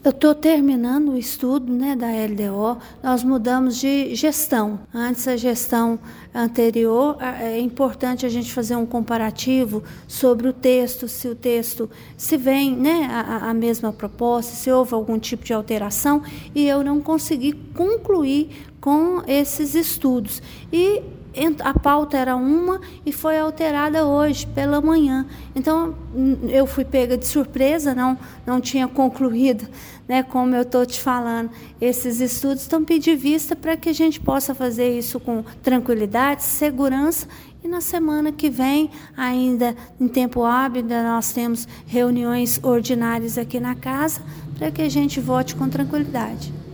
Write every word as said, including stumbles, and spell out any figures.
Eu estou terminando o estudo, né, da L D O. Nós mudamos de gestão. Antes, a gestão anterior, é importante a gente fazer um comparativo sobre o texto, se o texto, se vem, né, a, a mesma proposta, se houve algum tipo de alteração, e eu não consegui concluir com esses estudos. E a pauta era uma e foi alterada hoje, pela manhã. Então, eu fui pega de surpresa, não, não tinha concluído, né, como eu estou te falando, esses estudos. Então, pedi vista para que a gente possa fazer isso com tranquilidade, segurança, e na semana que vem, ainda em tempo hábil, nós temos reuniões ordinárias aqui na casa, para que a gente vote com tranquilidade.